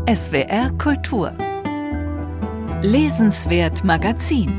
SWR Kultur. Lesenswert Magazin.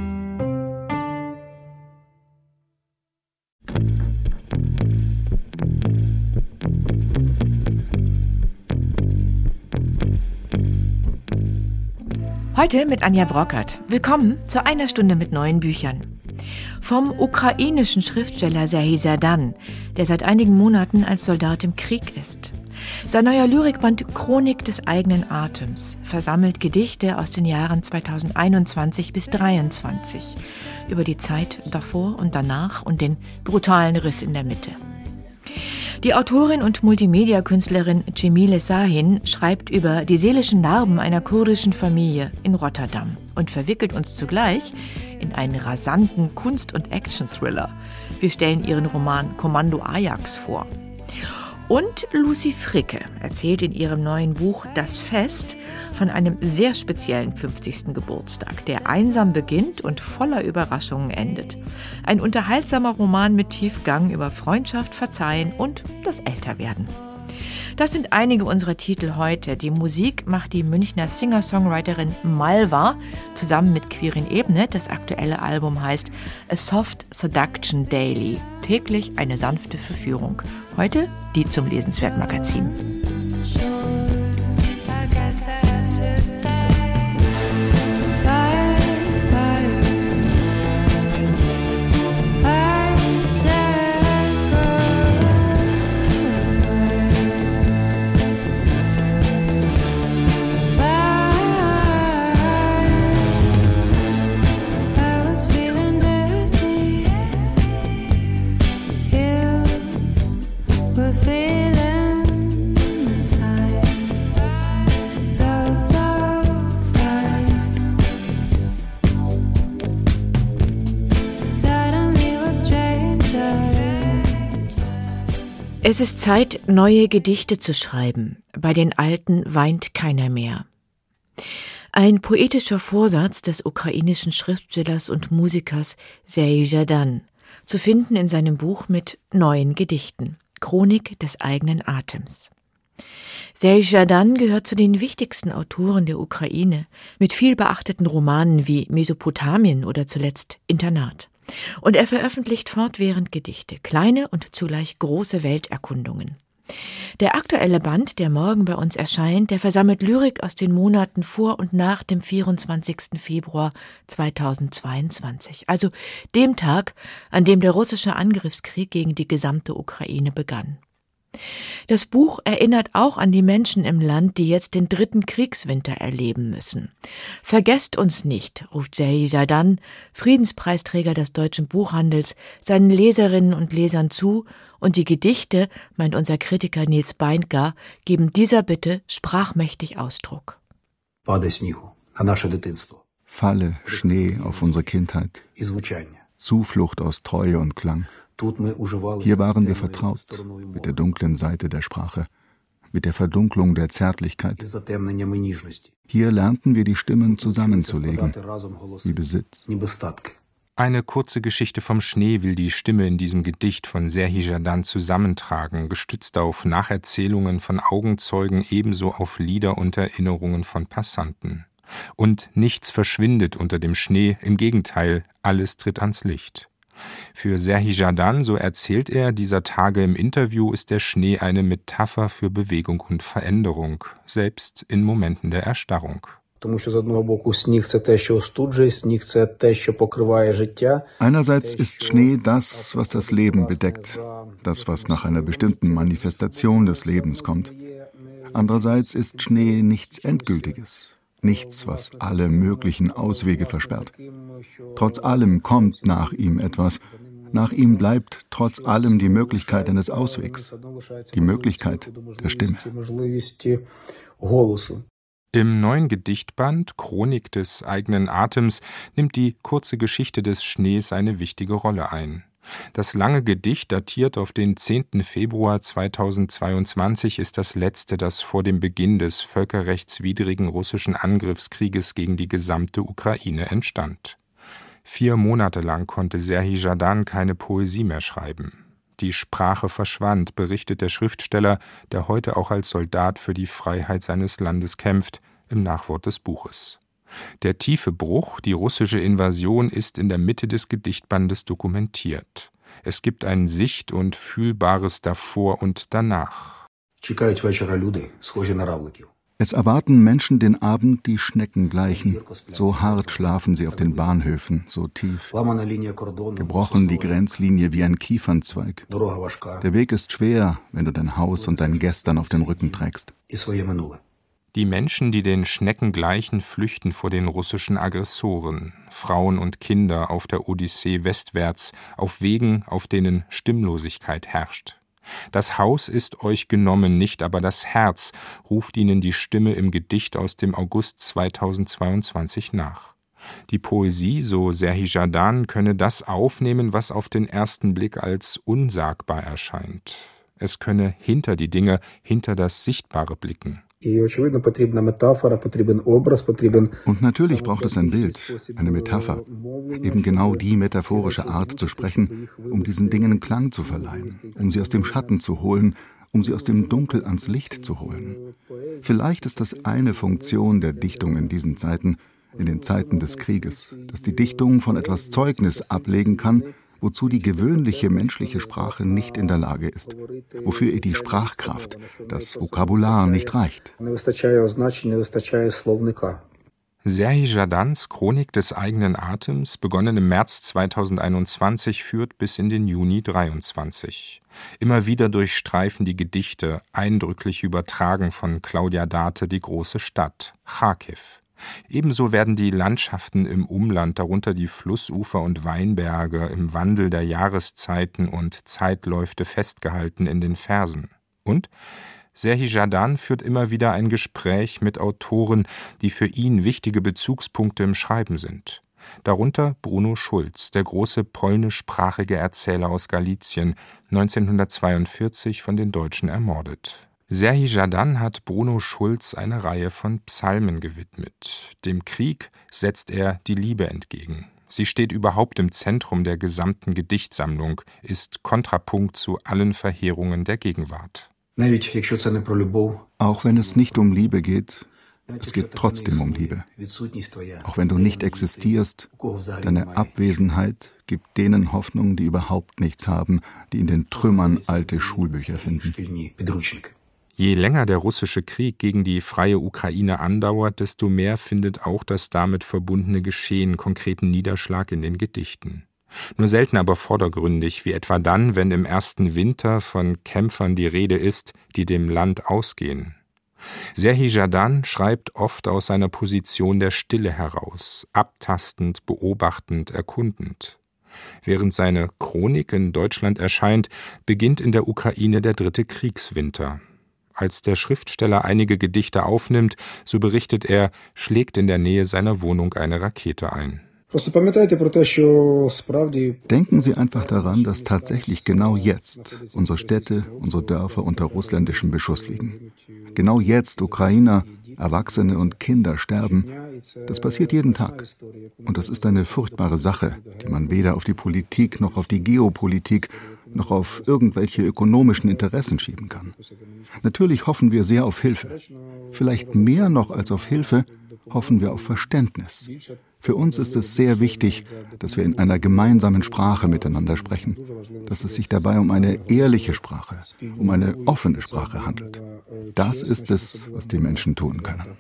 Heute mit Anja Brockert. Willkommen zu einer Stunde mit neuen Büchern. Vom ukrainischen Schriftsteller Serhij Zhadan, der seit einigen Monaten als Soldat im Krieg ist. Sein neuer Lyrikband Chronik des eigenen Atems versammelt Gedichte aus den Jahren 2021 bis 2023 über die Zeit davor und danach und den brutalen Riss in der Mitte. Die Autorin und Multimedia-Künstlerin Cemile Şahin schreibt über die seelischen Narben einer kurdischen Familie in Rotterdam und verwickelt uns zugleich in einen rasanten Kunst- und Action-Thriller. Wir stellen ihren Roman Kommando Ajax vor. Und Lucy Fricke erzählt in ihrem neuen Buch Das Fest von einem sehr speziellen 50. Geburtstag, der einsam beginnt und voller Überraschungen endet. Ein unterhaltsamer Roman mit Tiefgang über Freundschaft, Verzeihen und das Älterwerden. Das sind einige unserer Titel heute. Die Musik macht die Münchner Singer-Songwriterin Malva zusammen mit Quirin Ebnet. Das aktuelle Album heißt A Soft Seduction Daily. Täglich eine sanfte Verführung. Heute die zum Lesenswert-Magazin. Es ist Zeit, neue Gedichte zu schreiben. Bei den alten weint keiner mehr. Ein poetischer Vorsatz des ukrainischen Schriftstellers und Musikers Serhij Zhadan, zu finden in seinem Buch mit neuen Gedichten. Chronik des eigenen Atems. Serhij Zhadan gehört zu den wichtigsten Autoren der Ukraine, mit viel beachteten Romanen wie Mesopotamien oder zuletzt Internat. Und er veröffentlicht fortwährend Gedichte, kleine und zugleich große Welterkundungen. Der aktuelle Band, der morgen bei uns erscheint, der versammelt Lyrik aus den Monaten vor und nach dem 24. Februar 2022, also dem Tag, an dem der russische Angriffskrieg gegen die gesamte Ukraine begann. Das Buch erinnert auch an die Menschen im Land, die jetzt den dritten Kriegswinter erleben müssen. Vergesst uns nicht, ruft Serhij Zhadan, Friedenspreisträger des deutschen Buchhandels, seinen Leserinnen und Lesern zu, und die Gedichte, meint unser Kritiker Nils Beindker, geben dieser Bitte sprachmächtig Ausdruck. Falle Schnee auf unsere Kindheit, Zuflucht aus Treue und Klang. Hier waren wir vertraut mit der dunklen Seite der Sprache, mit der Verdunklung der Zärtlichkeit. Hier lernten wir die Stimmen zusammenzulegen, wie Besitz. Eine kurze Geschichte vom Schnee will die Stimme in diesem Gedicht von Serhij Zhadan zusammentragen, gestützt auf Nacherzählungen von Augenzeugen, ebenso auf Lieder und Erinnerungen von Passanten. Und nichts verschwindet unter dem Schnee, im Gegenteil, alles tritt ans Licht. Für Serhij Zhadan, so erzählt er dieser Tage im Interview, ist der Schnee eine Metapher für Bewegung und Veränderung, selbst in Momenten der Erstarrung. Einerseits ist Schnee das, was das Leben bedeckt, das, was nach einer bestimmten Manifestation des Lebens kommt. Andererseits ist Schnee nichts Endgültiges. Nichts, was alle möglichen Auswege versperrt. Trotz allem kommt nach ihm etwas. Nach ihm bleibt trotz allem die Möglichkeit eines Auswegs. Die Möglichkeit der Stimme. Im neuen Gedichtband Chronik des eigenen Atems nimmt die kurze Geschichte des Schnees eine wichtige Rolle ein. Das lange Gedicht, datiert auf den 10. Februar 2022, ist das letzte, das vor dem Beginn des völkerrechtswidrigen russischen Angriffskrieges gegen die gesamte Ukraine entstand. 4 Monate lang konnte Serhij Zhadan keine Poesie mehr schreiben. die Sprache verschwand, berichtet der Schriftsteller, der heute auch als Soldat für die Freiheit seines Landes kämpft, im Nachwort des Buches. Der tiefe Bruch, die russische Invasion, ist in der Mitte des Gedichtbandes dokumentiert. Es gibt ein sicht- und fühlbares Davor und Danach. Es erwarten Menschen den Abend, die Schnecken gleichen. So hart schlafen sie auf den Bahnhöfen, so tief. Gebrochen die Grenzlinie wie ein Kiefernzweig. Der Weg ist schwer, wenn du dein Haus und dein Gestern auf dem Rücken trägst. Die Menschen, die den Schnecken gleichen, flüchten vor den russischen Aggressoren. Frauen und Kinder auf der Odyssee westwärts, auf Wegen, auf denen Stimmlosigkeit herrscht. Das Haus ist euch genommen, nicht aber das Herz, ruft ihnen die Stimme im Gedicht aus dem August 2022 nach. Die Poesie, so Serhij Zhadan, könne das aufnehmen, was auf den ersten Blick als unsagbar erscheint. Es könne hinter die Dinge, hinter das Sichtbare blicken. Und natürlich braucht es ein Bild, eine Metapher, eben genau die metaphorische Art zu sprechen, um diesen Dingen Klang zu verleihen, um sie aus dem Schatten zu holen, um sie aus dem Dunkel ans Licht zu holen. Vielleicht ist das eine Funktion der Dichtung in diesen Zeiten, in den Zeiten des Krieges, dass die Dichtung von etwas Zeugnis ablegen kann, wozu die gewöhnliche menschliche Sprache nicht in der Lage ist, wofür ihr die Sprachkraft, das Vokabular nicht reicht. Serhij Zhadans Chronik des eigenen Atems, begonnen im März 2021, führt bis in den Juni 23. Immer wieder durchstreifen die Gedichte, eindrücklich übertragen von Claudia Date, die große Stadt, Charkiw. Ebenso werden die Landschaften im Umland, darunter die Flussufer und Weinberge, im Wandel der Jahreszeiten und Zeitläufte festgehalten in den Versen. Und Serhij Zhadan führt immer wieder ein Gespräch mit Autoren, die für ihn wichtige Bezugspunkte im Schreiben sind. Darunter Bruno Schulz, der große polnischsprachige Erzähler aus Galizien, 1942 von den Deutschen ermordet. Serhij Zhadan hat Bruno Schulz eine Reihe von Psalmen gewidmet. Dem Krieg setzt er die Liebe entgegen. Sie steht überhaupt im Zentrum der gesamten Gedichtsammlung, ist Kontrapunkt zu allen Verheerungen der Gegenwart. Auch wenn es nicht um Liebe geht, es geht trotzdem um Liebe. Auch wenn du nicht existierst, deine Abwesenheit gibt denen Hoffnung, die überhaupt nichts haben, die in den Trümmern alte Schulbücher finden. Je länger der russische Krieg gegen die freie Ukraine andauert, desto mehr findet auch das damit verbundene Geschehen konkreten Niederschlag in den Gedichten. Nur selten aber vordergründig, wie etwa dann, wenn im ersten Winter von Kämpfern die Rede ist, die dem Land ausgehen. Serhij Zhadan schreibt oft aus seiner Position der Stille heraus, abtastend, beobachtend, erkundend. Während seine Chronik in Deutschland erscheint, beginnt in der Ukraine der dritte Kriegswinter. Als der Schriftsteller einige Gedichte aufnimmt, so berichtet er, schlägt in der Nähe seiner Wohnung eine Rakete ein. Denken Sie einfach daran, dass tatsächlich genau jetzt unsere Städte, unsere Dörfer unter russländischem Beschuss liegen. Genau jetzt Ukrainer, Erwachsene und Kinder sterben. Das passiert jeden Tag. Und das ist eine furchtbare Sache, die man weder auf die Politik noch auf die Geopolitik noch auf irgendwelche ökonomischen Interessen schieben kann. Natürlich hoffen wir sehr auf Hilfe. Vielleicht mehr noch als auf Hilfe hoffen wir auf Verständnis. Für uns ist es sehr wichtig, dass wir in einer gemeinsamen Sprache miteinander sprechen, dass es sich dabei um eine ehrliche Sprache, um eine offene Sprache handelt. Das ist es, was die Menschen tun können.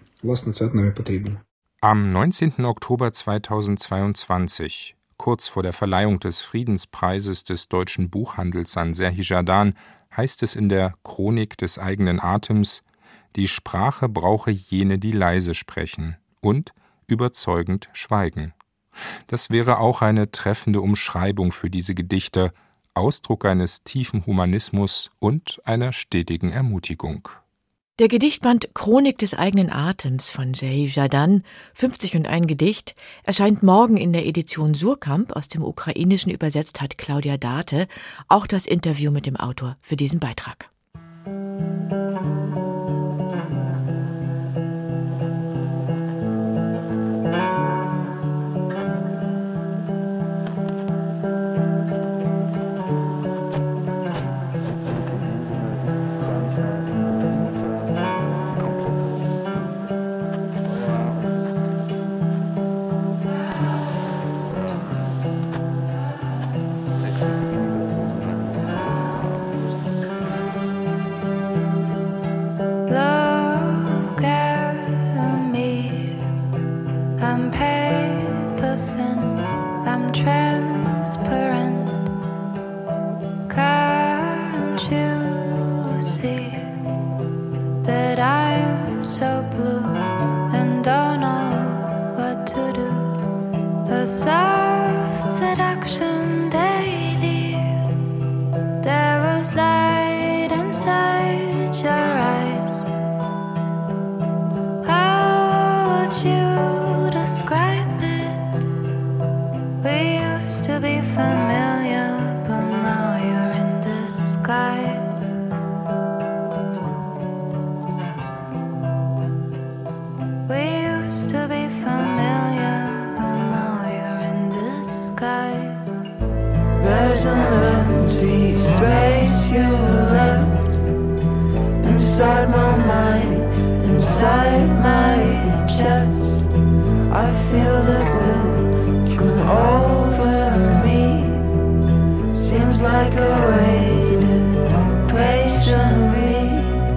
Am 19. Oktober 2022, kurz vor der Verleihung des Friedenspreises des deutschen Buchhandels an Serhij Zhadan, heißt es in der Chronik des eigenen Atems: Die Sprache brauche jene, die leise sprechen und überzeugend schweigen. Das wäre auch eine treffende Umschreibung für diese Gedichte, Ausdruck eines tiefen Humanismus und einer stetigen Ermutigung. Der Gedichtband Chronik des eigenen Atems von Serhij Zhadan, 50 Gedicht, erscheint morgen in der Edition Surkamp. Aus dem Ukrainischen übersetzt hat Claudia Date. Auch das Interview mit dem Autor für diesen Beitrag. inside my mind, inside my chest. I feel the blue come over me. Seems like I waited patiently.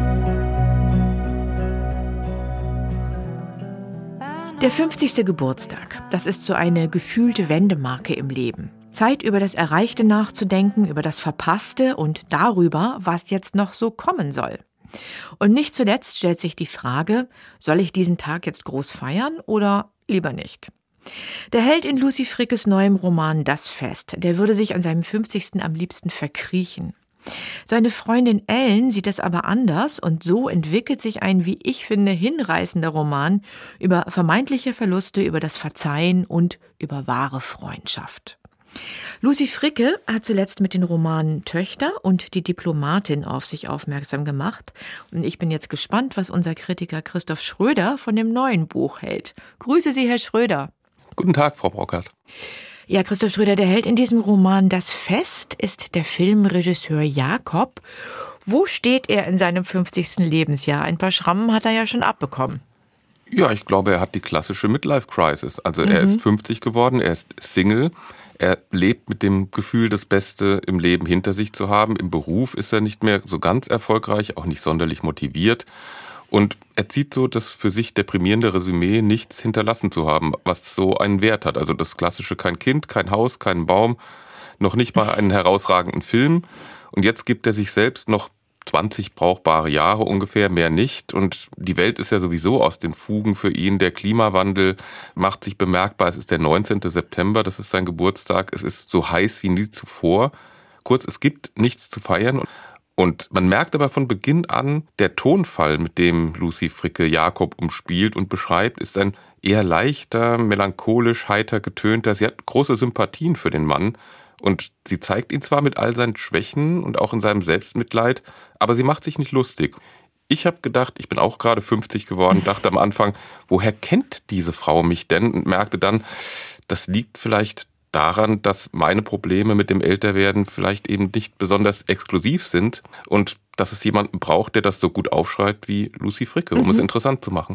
Der 50. Geburtstag, das ist so eine gefühlte Wendemarke im Leben. Zeit, über das Erreichte nachzudenken, über das Verpasste und darüber, was jetzt noch so kommen soll. Und nicht zuletzt stellt sich die Frage, soll ich diesen Tag jetzt groß feiern oder lieber nicht? Der Held in Lucy Frickes neuem Roman Das Fest, der würde sich an seinem 50. am liebsten verkriechen. Seine Freundin Ellen sieht es aber anders und so entwickelt sich ein, wie ich finde, hinreißender Roman über vermeintliche Verluste, über das Verzeihen und über wahre Freundschaft. Lucy Fricke hat zuletzt mit den Romanen Töchter und Die Diplomatin auf sich aufmerksam gemacht. Und ich bin jetzt gespannt, was unser Kritiker Christoph Schröder von dem neuen Buch hält. Grüße Sie, Herr Schröder. Guten Tag, Frau Brockert. Ja, Christoph Schröder, der Held in diesem Roman Das Fest ist der Filmregisseur Jakob. Wo steht er in seinem 50. Lebensjahr? Ein paar Schrammen hat er ja schon abbekommen. Ja, ich glaube, er hat die klassische Midlife-Crisis. Also er ist 50 geworden, er ist Single. Er lebt mit dem Gefühl, das Beste im Leben hinter sich zu haben. Im Beruf ist er nicht mehr so ganz erfolgreich, auch nicht sonderlich motiviert. Und er zieht so das für sich deprimierende Resümee, nichts hinterlassen zu haben, was so einen Wert hat. Also das klassische kein Kind, kein Haus, keinen Baum, noch nicht mal einen herausragenden Film. Und jetzt gibt er sich selbst noch 20 brauchbare Jahre ungefähr, mehr nicht. Und die Welt ist ja sowieso aus den Fugen für ihn. Der Klimawandel macht sich bemerkbar. Es ist der 19. September, das ist sein Geburtstag. Es ist so heiß wie nie zuvor. Kurz, es gibt nichts zu feiern. Und man merkt aber von Beginn an, der Tonfall, mit dem Lucy Fricke Jakob umspielt und beschreibt, ist ein eher leichter, melancholisch, heiter getönter. Sie hat große Sympathien für den Mann. Und sie zeigt ihn zwar mit all seinen Schwächen und auch in seinem Selbstmitleid, aber sie macht sich nicht lustig. Ich habe gedacht, ich bin auch gerade 50 geworden, dachte am Anfang, woher kennt diese Frau mich denn? Und merkte dann, das liegt vielleicht daran, dass meine Probleme mit dem Älterwerden vielleicht eben nicht besonders exklusiv sind und dass es jemanden braucht, der das so gut aufschreibt wie Lucy Fricke, um es interessant zu machen.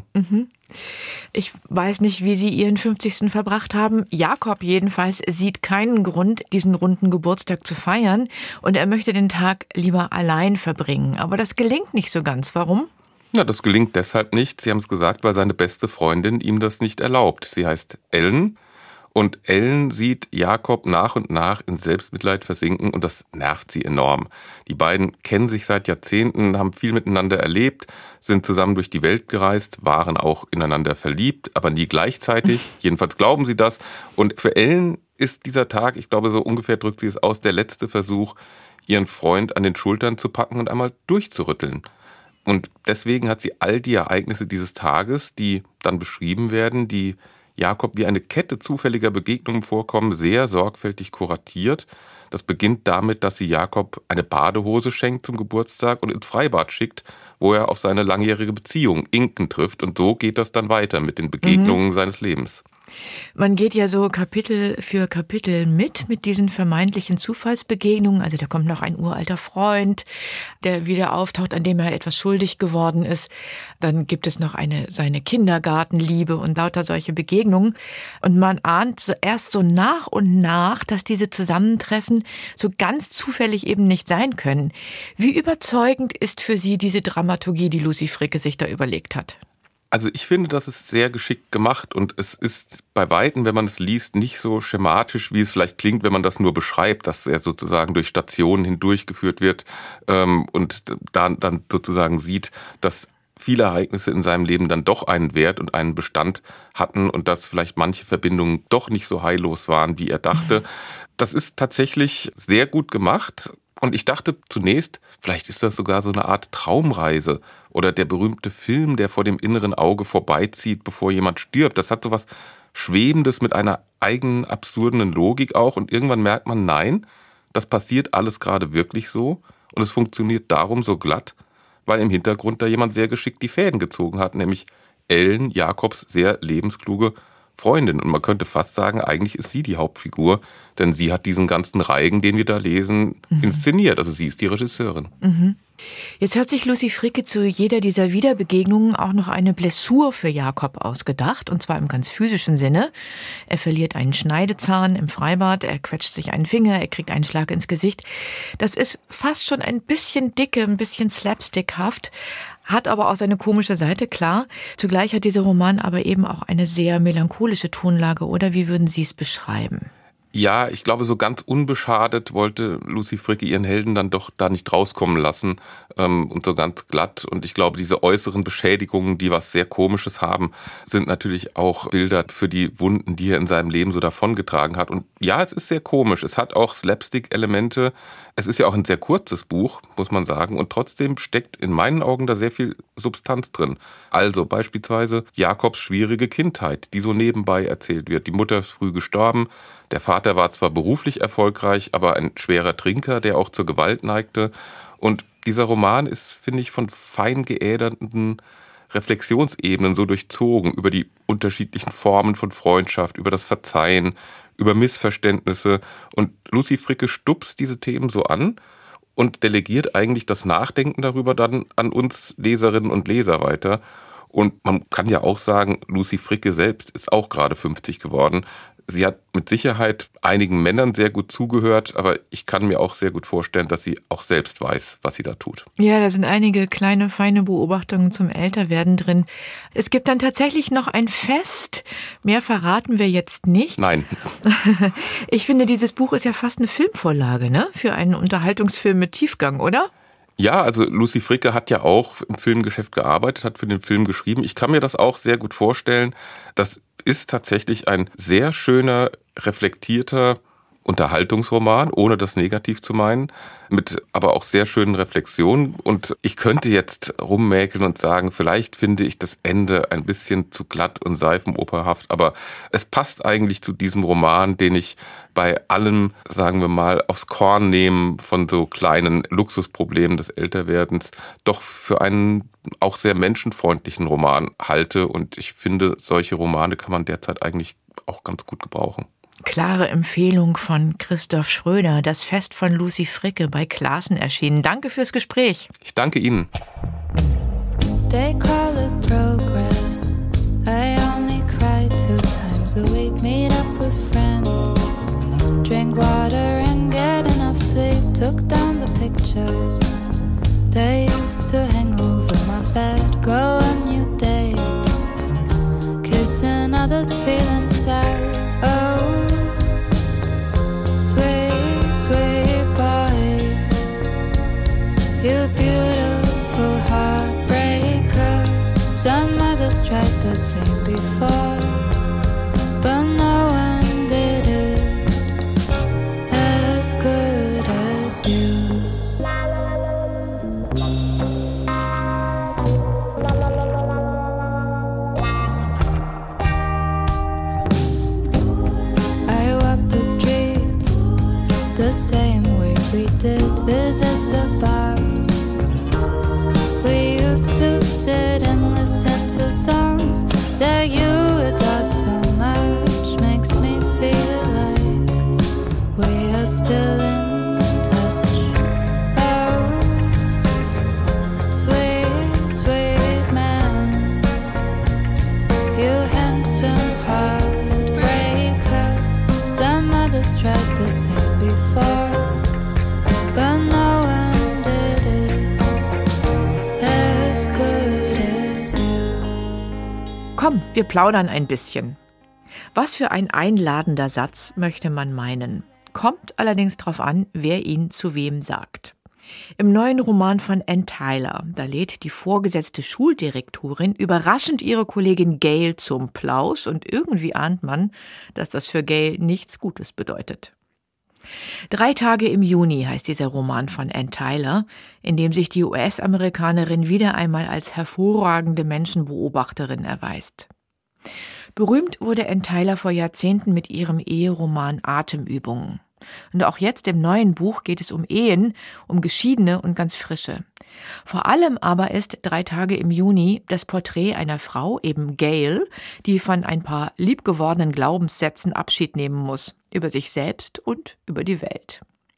Ich weiß nicht, wie Sie Ihren 50. verbracht haben. Jakob jedenfalls sieht keinen Grund, diesen runden Geburtstag zu feiern und er möchte den Tag lieber allein verbringen. Aber das gelingt nicht so ganz. Warum? Ja, das gelingt deshalb nicht. Sie haben es gesagt, weil seine beste Freundin ihm das nicht erlaubt. Sie heißt Ellen. Und Ellen sieht Jakob nach und nach in Selbstmitleid versinken und das nervt sie enorm. Die beiden kennen sich seit Jahrzehnten, haben viel miteinander erlebt, sind zusammen durch die Welt gereist, waren auch ineinander verliebt, aber nie gleichzeitig. Jedenfalls glauben sie das. Und für Ellen ist dieser Tag, ich glaube so ungefähr drückt sie es aus, der letzte Versuch, ihren Freund an den Schultern zu packen und einmal durchzurütteln. Und deswegen hat sie all die Ereignisse dieses Tages, die dann beschrieben werden, die Jakob wie eine Kette zufälliger Begegnungen vorkommen, sehr sorgfältig kuratiert. Das beginnt damit, dass sie Jakob eine Badehose schenkt zum Geburtstag und ins Freibad schickt, wo er auf seine langjährige Beziehung Inken trifft. Und so geht das dann weiter mit den Begegnungen seines Lebens. Man geht ja so Kapitel für Kapitel mit diesen vermeintlichen Zufallsbegegnungen. Also da kommt noch ein uralter Freund, der wieder auftaucht, an dem er etwas schuldig geworden ist. Dann gibt es noch seine Kindergartenliebe und lauter solche Begegnungen. Und man ahnt erst so nach und nach, dass diese Zusammentreffen so ganz zufällig eben nicht sein können. Wie überzeugend ist für Sie diese Dramaturgie, die Lucy Fricke sich da überlegt hat? Also ich finde, das ist sehr geschickt gemacht und es ist bei Weitem, wenn man es liest, nicht so schematisch, wie es vielleicht klingt, wenn man das nur beschreibt, dass er sozusagen durch Stationen hindurchgeführt wird und dann sozusagen sieht, dass viele Ereignisse in seinem Leben dann doch einen Wert und einen Bestand hatten und dass vielleicht manche Verbindungen doch nicht so heillos waren, wie er dachte. Das ist tatsächlich sehr gut gemacht. Und ich dachte zunächst, vielleicht ist das sogar so eine Art Traumreise oder der berühmte Film, der vor dem inneren Auge vorbeizieht, bevor jemand stirbt. Das hat so was Schwebendes mit einer eigenen absurden Logik auch. Und irgendwann merkt man, nein, das passiert alles gerade wirklich so. Und es funktioniert darum so glatt, weil im Hintergrund da jemand sehr geschickt die Fäden gezogen hat, nämlich Ellen, Jakobs sehr lebenskluge Freundin. Und man könnte fast sagen, eigentlich ist sie die Hauptfigur, denn sie hat diesen ganzen Reigen, den wir da lesen, inszeniert. Also sie ist die Regisseurin. Jetzt hat sich Lucy Fricke zu jeder dieser Wiederbegegnungen auch noch eine Blessur für Jakob ausgedacht, und zwar im ganz physischen Sinne. Er verliert einen Schneidezahn im Freibad, er quetscht sich einen Finger, er kriegt einen Schlag ins Gesicht. Das ist fast schon ein bisschen dicke, ein bisschen slapstickhaft, hat aber auch seine komische Seite, klar. Zugleich hat dieser Roman aber eben auch eine sehr melancholische Tonlage, oder wie würden Sie es beschreiben? Ja, ich glaube, so ganz unbeschadet wollte Lucy Fricke ihren Helden dann doch da nicht rauskommen lassen und so ganz glatt. Und ich glaube, diese äußeren Beschädigungen, die was sehr Komisches haben, sind natürlich auch Bilder für die Wunden, die er in seinem Leben so davongetragen hat. Und ja, es ist sehr komisch. Es hat auch Slapstick-Elemente. Es ist ja auch ein sehr kurzes Buch, muss man sagen. Und trotzdem steckt in meinen Augen da sehr viel Substanz drin. Also beispielsweise Jakobs schwierige Kindheit, die so nebenbei erzählt wird. Die Mutter ist früh gestorben. Der Vater war zwar beruflich erfolgreich, aber ein schwerer Trinker, der auch zur Gewalt neigte. Und dieser Roman ist, finde ich, von fein geäderten Reflexionsebenen so durchzogen über die unterschiedlichen Formen von Freundschaft, über das Verzeihen, über Missverständnisse. Und Lucy Fricke stupst diese Themen so an und delegiert eigentlich das Nachdenken darüber dann an uns Leserinnen und Leser weiter. Und man kann ja auch sagen, Lucy Fricke selbst ist auch gerade 50 geworden. Sie hat mit Sicherheit einigen Männern sehr gut zugehört, aber ich kann mir auch sehr gut vorstellen, dass sie auch selbst weiß, was sie da tut. Ja, da sind einige kleine, feine Beobachtungen zum Älterwerden drin. Es gibt dann tatsächlich noch ein Fest. Mehr verraten wir jetzt nicht. Nein. Ich finde, dieses Buch ist ja fast eine Filmvorlage, ne? Für einen Unterhaltungsfilm mit Tiefgang, oder? Ja, also Lucy Fricke hat ja auch im Filmgeschäft gearbeitet, hat für den Film geschrieben. Ich kann mir das auch sehr gut vorstellen. Das ist tatsächlich ein sehr schöner, reflektierter Unterhaltungsroman, ohne das negativ zu meinen, mit aber auch sehr schönen Reflexionen. Und ich könnte jetzt rummäkeln und sagen, vielleicht finde ich das Ende ein bisschen zu glatt und seifenoperhaft, aber es passt eigentlich zu diesem Roman, den ich bei allem, sagen wir mal, aufs Korn nehmen von so kleinen Luxusproblemen des Älterwerdens, doch für einen auch sehr menschenfreundlichen Roman halte. Und ich finde, solche Romane kann man derzeit eigentlich auch ganz gut gebrauchen. Klare Empfehlung von Christoph Schröder, das Fest von Lucy Fricke, bei Clasen erschienen. Danke fürs Gespräch. Ich danke Ihnen. They call it progress. I only cry 2 times a week. Meet up with friends, drink water and get enough sleep. Took down the pictures they used to hang over my bed. Go on new dates, kissing others, feeling sad. Oh, sweet, sweet boy, you beautiful heartbreaker. Some others tried the same before, but no one did it as good as you. The same way we did, visit the bars. We used to sit and listen to songs that you adored so much. Makes me feel like we are still in touch. Oh, sweet, sweet man, you handsome heartbreaker. Some others tried the same before, but no one did it as good as you. Komm, wir plaudern ein bisschen. Was für ein einladender Satz, möchte man meinen. Kommt allerdings drauf an, wer ihn zu wem sagt. Im neuen Roman von Anne Tyler, da lädt die vorgesetzte Schuldirektorin überraschend ihre Kollegin Gail zum Plausch und irgendwie ahnt man, dass das für Gail nichts Gutes bedeutet. 3 Tage im Juni heißt dieser Roman von Anne Tyler, in dem sich die US-Amerikanerin wieder einmal als hervorragende Menschenbeobachterin erweist. Berühmt wurde Anne Tyler vor Jahrzehnten mit ihrem Eheroman Atemübungen. Und auch jetzt im neuen Buch geht es um Ehen, um Geschiedene und ganz Frische. Vor allem aber ist 3 Tage im Juni das Porträt einer Frau, eben Gail, die von ein paar liebgewordenen Glaubenssätzen Abschied nehmen muss, über sich selbst und über die Welt.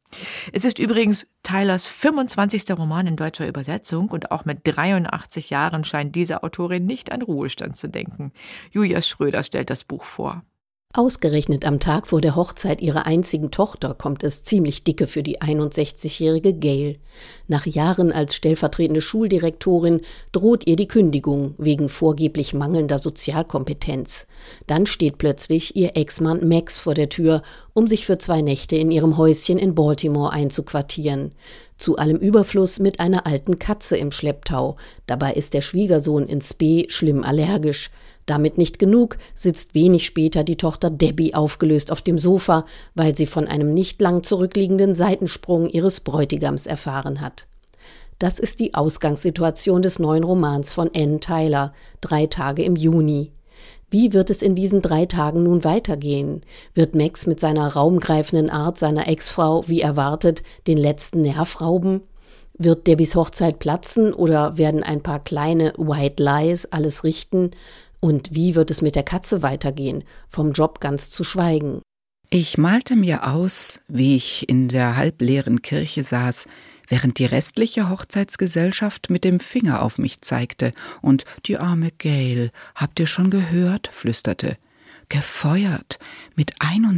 Es ist übrigens Tylers 25. Roman in deutscher Übersetzung und auch mit 83 Jahren scheint diese Autorin nicht an Ruhestand zu denken. Julia Schröder stellt das Buch vor. Ausgerechnet am Tag vor der Hochzeit ihrer einzigen Tochter kommt es ziemlich dicke für die 61-jährige Gail. Nach Jahren als stellvertretende Schuldirektorin droht ihr die Kündigung wegen vorgeblich mangelnder Sozialkompetenz. Dann steht plötzlich ihr Ex-Mann Max vor der Tür, um sich für 2 Nächte in ihrem Häuschen in Baltimore einzuquartieren. Zu allem Überfluss mit einer alten Katze im Schlepptau. Dabei ist der Schwiegersohn in Spee schlimm allergisch. Damit nicht genug, sitzt wenig später die Tochter Debbie aufgelöst auf dem Sofa, weil sie von einem nicht lang zurückliegenden Seitensprung ihres Bräutigams erfahren hat. Das ist die Ausgangssituation des neuen Romans von Anne Tyler, 3 Tage im Juni. Wie wird es in diesen 3 Tagen nun weitergehen? Wird Max mit seiner raumgreifenden Art seiner Ex-Frau, wie erwartet, den letzten Nerv rauben? Wird Debbies Hochzeit platzen oder werden ein paar kleine White Lies alles richten? Und wie wird es mit der Katze weitergehen, vom Job ganz zu schweigen? Ich malte mir aus, wie ich in der halbleeren Kirche saß, während die restliche Hochzeitsgesellschaft mit dem Finger auf mich zeigte und die arme Gail, habt ihr schon gehört, flüsterte, gefeuert mit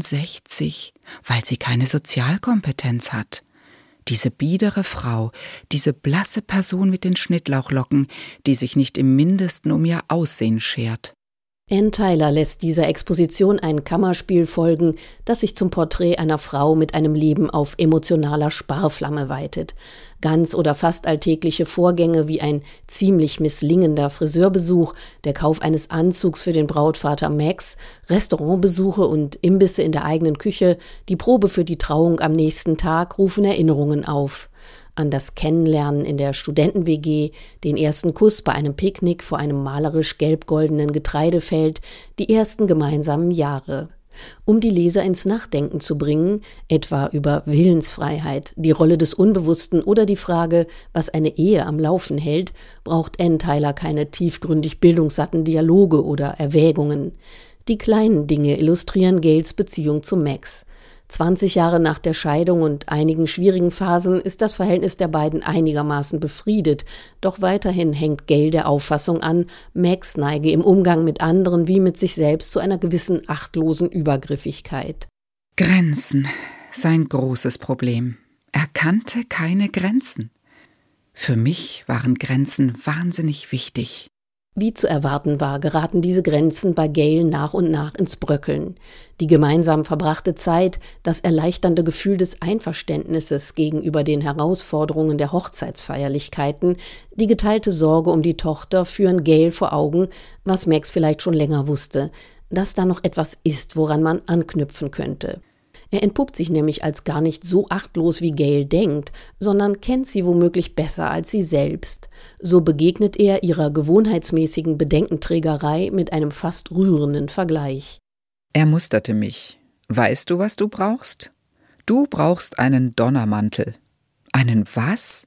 61, weil sie keine Sozialkompetenz hat. Diese biedere Frau, diese blasse Person mit den Schnittlauchlocken, die sich nicht im Mindesten um ihr Aussehen schert. Anne Tyler lässt dieser Exposition ein Kammerspiel folgen, das sich zum Porträt einer Frau mit einem Leben auf emotionaler Sparflamme weitet. Ganz oder fast alltägliche Vorgänge wie ein ziemlich misslingender Friseurbesuch, der Kauf eines Anzugs für den Brautvater Max, Restaurantbesuche und Imbisse in der eigenen Küche, die Probe für die Trauung am nächsten Tag rufen Erinnerungen auf. An das Kennenlernen in der Studenten-WG, den ersten Kuss bei einem Picknick vor einem malerisch gelb-goldenen Getreidefeld, die ersten gemeinsamen Jahre. Um die Leser ins Nachdenken zu bringen, etwa über Willensfreiheit, die Rolle des Unbewussten oder die Frage, was eine Ehe am Laufen hält, braucht Anne Tyler keine tiefgründig bildungssatten Dialoge oder Erwägungen. Die kleinen Dinge illustrieren Gails Beziehung zu Max. 20 Jahre nach der Scheidung und einigen schwierigen Phasen ist das Verhältnis der beiden einigermaßen befriedet, doch weiterhin hängt Gail der Auffassung an, Max neige im Umgang mit anderen wie mit sich selbst zu einer gewissen achtlosen Übergriffigkeit. Grenzen, sein großes Problem. Er kannte keine Grenzen. Für mich waren Grenzen wahnsinnig wichtig. Wie zu erwarten war, geraten diese Grenzen bei Gail nach und nach ins Bröckeln. Die gemeinsam verbrachte Zeit, das erleichternde Gefühl des Einverständnisses gegenüber den Herausforderungen der Hochzeitsfeierlichkeiten, die geteilte Sorge um die Tochter führen Gail vor Augen, was Max vielleicht schon länger wusste, dass da noch etwas ist, woran man anknüpfen könnte. Er entpuppt sich nämlich als gar nicht so achtlos, wie Gail denkt, sondern kennt sie womöglich besser als sie selbst. So begegnet er ihrer gewohnheitsmäßigen Bedenkenträgerei mit einem fast rührenden Vergleich. Er musterte mich. Weißt du, was du brauchst? Du brauchst einen Donnermantel. Einen was?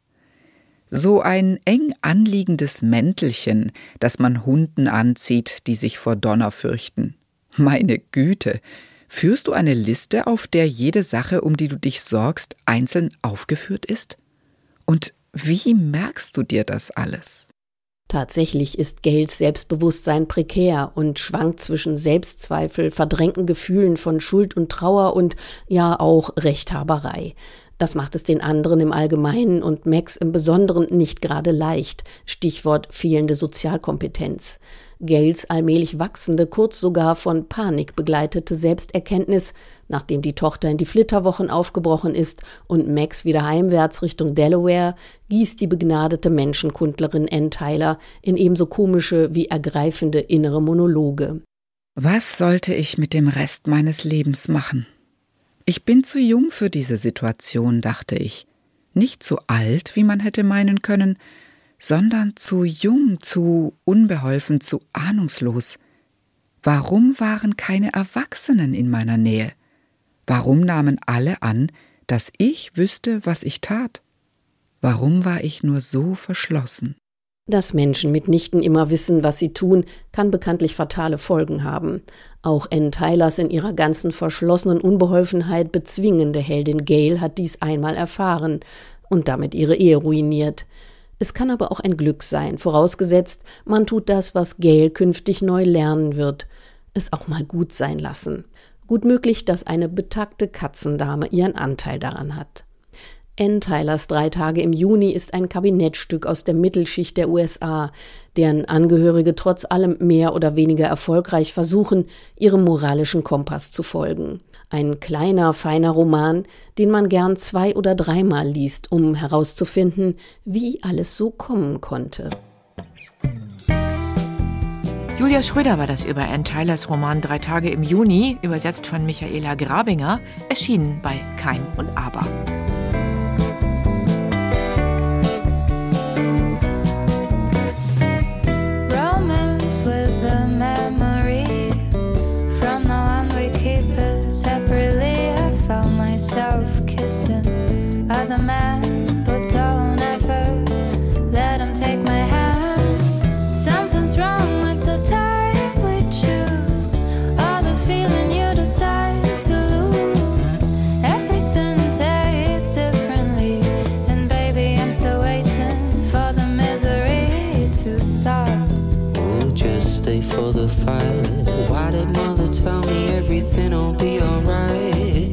So ein eng anliegendes Mäntelchen, das man Hunden anzieht, die sich vor Donner fürchten. Meine Güte! Führst du eine Liste, auf der jede Sache, um die du dich sorgst, einzeln aufgeführt ist? Und wie merkst du dir das alles? Tatsächlich ist Gails Selbstbewusstsein prekär und schwankt zwischen Selbstzweifel, verdrängten Gefühlen von Schuld und Trauer und ja auch Rechthaberei. Das macht es den anderen im Allgemeinen und Max im Besonderen nicht gerade leicht. Stichwort fehlende Sozialkompetenz. Gails allmählich wachsende, kurz sogar von Panik begleitete Selbsterkenntnis, nachdem die Tochter in die Flitterwochen aufgebrochen ist und Max wieder heimwärts Richtung Delaware, gießt die begnadete Menschenkundlerin Anne Tyler in ebenso komische wie ergreifende innere Monologe. Was sollte ich mit dem Rest meines Lebens machen? Ich bin zu jung für diese Situation, dachte ich. Nicht zu alt, wie man hätte meinen können, sondern zu jung, zu unbeholfen, zu ahnungslos. Warum waren keine Erwachsenen in meiner Nähe? Warum nahmen alle an, dass ich wüsste, was ich tat? Warum war ich nur so verschlossen? Dass Menschen mitnichten immer wissen, was sie tun, kann bekanntlich fatale Folgen haben. Auch Anne Tylers in ihrer ganzen verschlossenen Unbeholfenheit bezwingende Heldin Gail hat dies einmal erfahren und damit ihre Ehe ruiniert. Es kann aber auch ein Glück sein, vorausgesetzt, man tut das, was Gail künftig neu lernen wird, es auch mal gut sein lassen. Gut möglich, dass eine betagte Katzendame ihren Anteil daran hat. Anne Tylers 3 Tage im Juni ist ein Kabinettstück aus der Mittelschicht der USA, deren Angehörige trotz allem mehr oder weniger erfolgreich versuchen, ihrem moralischen Kompass zu folgen. Ein kleiner, feiner Roman, den man gern 2- oder 3-mal liest, um herauszufinden, wie alles so kommen konnte. Julia Schröder war das über Anne Tylers Roman 3 Tage im Juni, übersetzt von Michaela Grabinger, erschienen bei Kein und Aber. Other men, but don't ever let them take my hand. Something's wrong with the time we choose, or the feeling you decide to lose. Everything tastes differently, and baby, I'm still waiting for the misery to stop. Oh, just stay for the fight. Why did mother tell me everything'll be alright?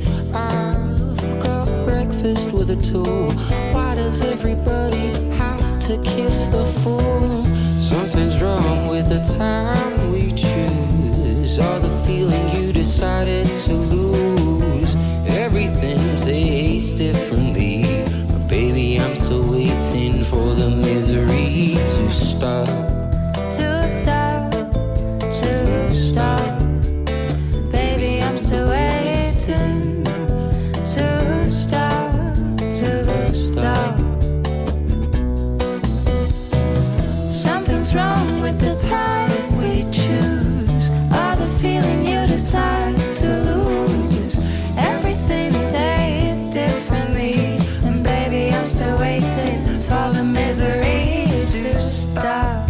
With a tool. Why does everybody have to kiss the fool? Something's wrong with the time we choose, or the feeling you decided to lose. Everything tastes differently, but baby, I'm still waiting for the misery to stop. To stop, to stop. Baby, I'm still waiting to stop. Something's wrong with the time we choose, or the feeling you decide to lose. Everything tastes differently, and baby, I'm still waiting for the misery to stop.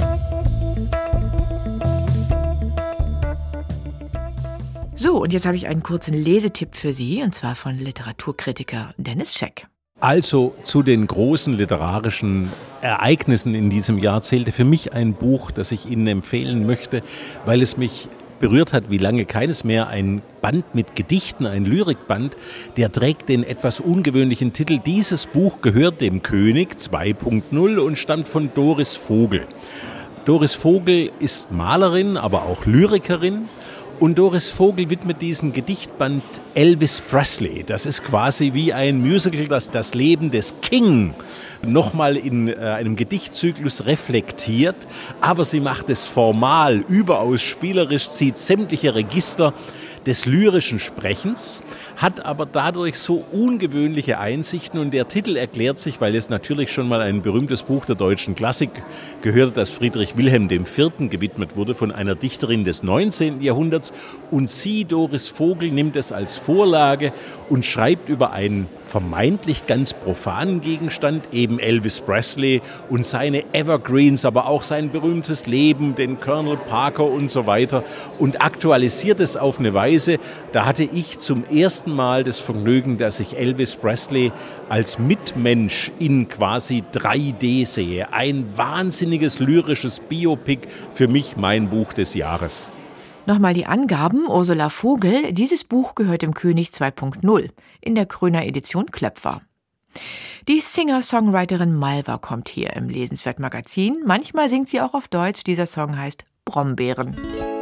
So, und jetzt habe ich einen kurzen Lesetipp für Sie, und zwar von Literaturkritiker Dennis Scheck. Also zu den großen literarischen Ereignissen in diesem Jahr zählte für mich ein Buch, das ich Ihnen empfehlen möchte, weil es mich berührt hat wie lange keines mehr. Ein Band mit Gedichten, ein Lyrikband, der trägt den etwas ungewöhnlichen Titel Dieses Buch gehört dem König 2.0 und stammt von Doris Vogel. Doris Vogel ist Malerin, aber auch Lyrikerin. Und Doris Vogel widmet diesen Gedichtband Elvis Presley. Das ist quasi wie ein Musical, das das Leben des King nochmal in einem Gedichtzyklus reflektiert. Aber sie macht es formal, überaus spielerisch, zieht sämtliche Register des lyrischen Sprechens, hat aber dadurch so ungewöhnliche Einsichten und der Titel erklärt sich, weil es natürlich schon mal ein berühmtes Buch der deutschen Klassik gehört, das Friedrich Wilhelm IV. Gewidmet wurde von einer Dichterin des 19. Jahrhunderts und sie, Doris Vogel, nimmt es als Vorlage und schreibt über einen vermeintlich ganz profanen Gegenstand, eben Elvis Presley und seine Evergreens, aber auch sein berühmtes Leben, den Colonel Parker und so weiter und aktualisiert es auf eine Weise, da hatte ich zum ersten Mal das Vergnügen, dass ich Elvis Presley als Mitmensch in quasi 3D sehe. Ein wahnsinniges lyrisches Biopic, für mich mein Buch des Jahres. Nochmal die Angaben, Ursula Vogel, dieses Buch gehört dem König 2.0 in der Kröner Edition Klöpfer. Die Singer-Songwriterin Malva kommt hier im Lesenswert-Magazin. Manchmal singt sie auch auf Deutsch, dieser Song heißt Brombeeren.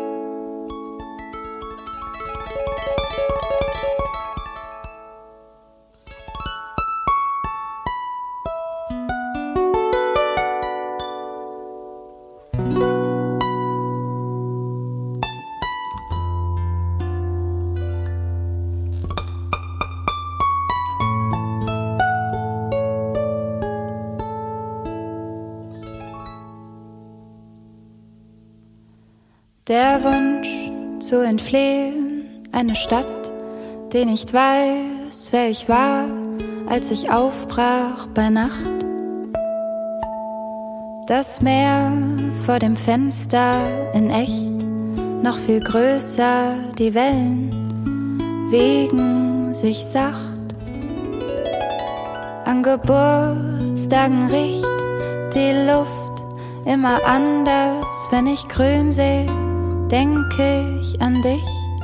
Der Wunsch zu entfliehen, eine Stadt, die nicht weiß, wer ich war, als ich aufbrach bei Nacht. Das Meer vor dem Fenster in echt, noch viel größer, die Wellen wiegen sich sacht. An Geburtstagen riecht die Luft immer anders, wenn ich grün sehe, denke ich an dich.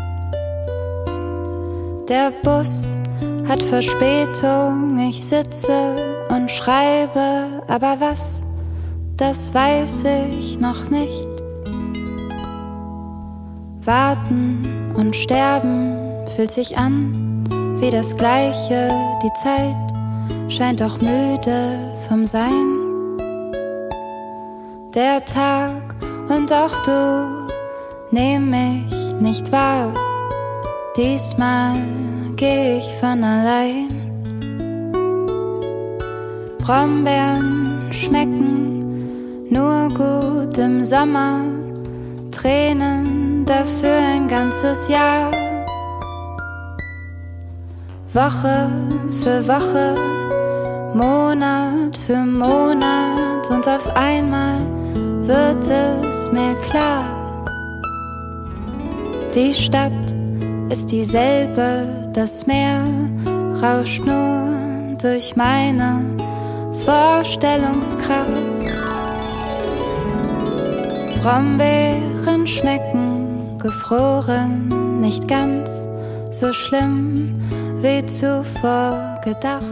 Der Bus hat Verspätung, ich sitze und schreibe, aber was, das weiß ich noch nicht. Warten und sterben fühlt sich an wie das Gleiche, die Zeit scheint auch müde vom Sein. Der Tag und auch du nehm mich nicht wahr, diesmal geh ich von allein. Brombeeren schmecken nur gut im Sommer, Tränen dafür ein ganzes Jahr. Woche für Woche, Monat für Monat und auf einmal wird es mir klar. Die Stadt ist dieselbe, das Meer rauscht nur durch meine Vorstellungskraft. Brombeeren schmecken gefroren, nicht ganz so schlimm wie zuvor gedacht.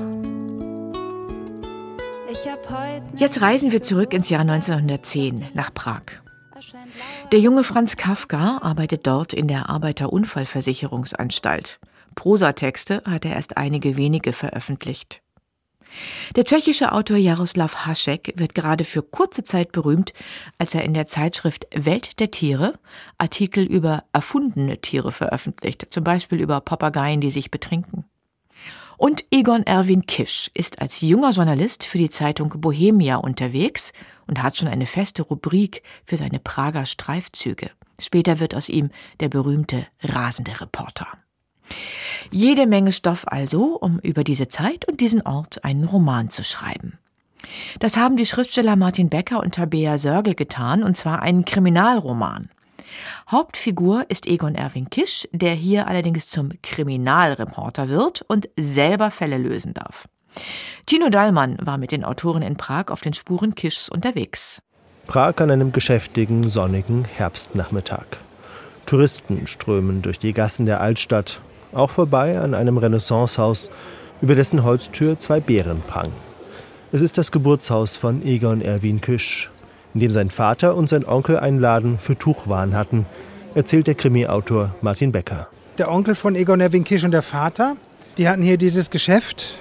Jetzt reisen wir zurück ins Jahr 1910 nach Prag. Der junge Franz Kafka arbeitet dort in der Arbeiterunfallversicherungsanstalt. Prosatexte hat er erst einige wenige veröffentlicht. Der tschechische Autor Jaroslav Hašek wird gerade für kurze Zeit berühmt, als er in der Zeitschrift Welt der Tiere Artikel über erfundene Tiere veröffentlicht, zum Beispiel über Papageien, die sich betrinken. Und Egon Erwin Kisch ist als junger Journalist für die Zeitung Bohemia unterwegs und hat schon eine feste Rubrik für seine Prager Streifzüge. Später wird aus ihm der berühmte rasende Reporter. Jede Menge Stoff also, um über diese Zeit und diesen Ort einen Roman zu schreiben. Das haben die Schriftsteller Martin Becker und Tabea Sörgel getan, und zwar einen Kriminalroman. Hauptfigur ist Egon Erwin Kisch, der hier allerdings zum Kriminalreporter wird und selber Fälle lösen darf. Tino Dallmann war mit den Autoren in Prag auf den Spuren Kischs unterwegs. Prag an einem geschäftigen, sonnigen Herbstnachmittag. Touristen strömen durch die Gassen der Altstadt, auch vorbei an einem Renaissancehaus, über dessen Holztür 2 Bären prangen. Es ist das Geburtshaus von Egon Erwin Kisch, in dem sein Vater und sein Onkel einen Laden für Tuchwaren hatten, erzählt der Krimi-Autor Martin Becker. Der Onkel von Egon Erwin Kisch und der Vater, die hatten hier dieses Geschäft.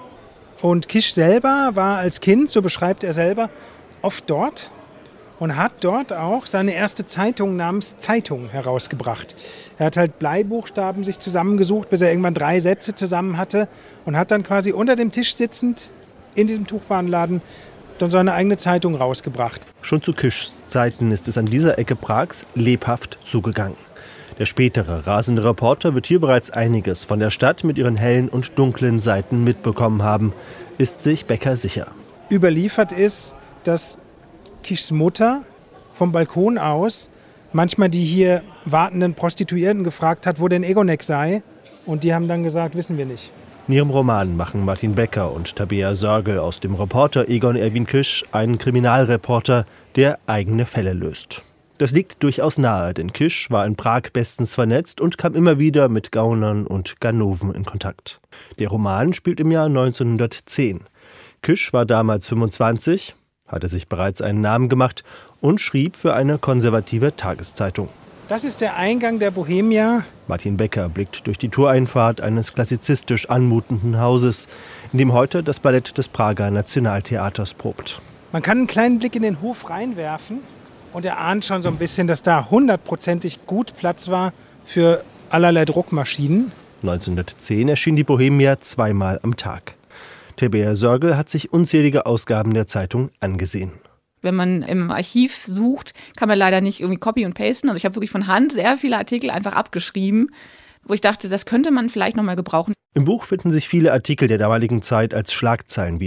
Und Kisch selber war als Kind, so beschreibt er selber, oft dort und hat dort auch seine erste Zeitung namens Zeitung herausgebracht. Er hat halt Bleibuchstaben sich zusammengesucht, bis er irgendwann 3 Sätze zusammen hatte und hat dann quasi unter dem Tisch sitzend in diesem Tuchwarenladen dann seine eigene Zeitung rausgebracht. Schon zu Kischs Zeiten ist es an dieser Ecke Prags lebhaft zugegangen. Der spätere rasende Reporter wird hier bereits einiges von der Stadt mit ihren hellen und dunklen Seiten mitbekommen haben, ist sich Becker sicher. Überliefert ist, dass Kischs Mutter vom Balkon aus manchmal die hier wartenden Prostituierten gefragt hat, wo denn Egonek sei. Und die haben dann gesagt, wissen wir nicht. In ihrem Roman machen Martin Becker und Tabea Sörgel aus dem Reporter Egon Erwin Kisch einen Kriminalreporter, der eigene Fälle löst. Das liegt durchaus nahe, denn Kisch war in Prag bestens vernetzt und kam immer wieder mit Gaunern und Ganoven in Kontakt. Der Roman spielt im Jahr 1910. Kisch war damals 25, hatte sich bereits einen Namen gemacht und schrieb für eine konservative Tageszeitung. Das ist der Eingang der Bohemia. Martin Becker blickt durch die Toreinfahrt eines klassizistisch anmutenden Hauses, in dem heute das Ballett des Prager Nationaltheaters probt. Man kann einen kleinen Blick in den Hof reinwerfen und er ahnt schon so ein bisschen, dass da 100%ig gut Platz war für allerlei Druckmaschinen. 1910 erschien die Bohemia 2-mal am Tag. Tabea Sörgel hat sich unzählige Ausgaben der Zeitung angesehen. Wenn man im Archiv sucht, kann man leider nicht irgendwie copy und pasten. Also ich habe wirklich von Hand sehr viele Artikel einfach abgeschrieben, wo ich dachte, das könnte man vielleicht noch mal gebrauchen. Im Buch finden sich viele Artikel der damaligen Zeit als Schlagzeilen wieder.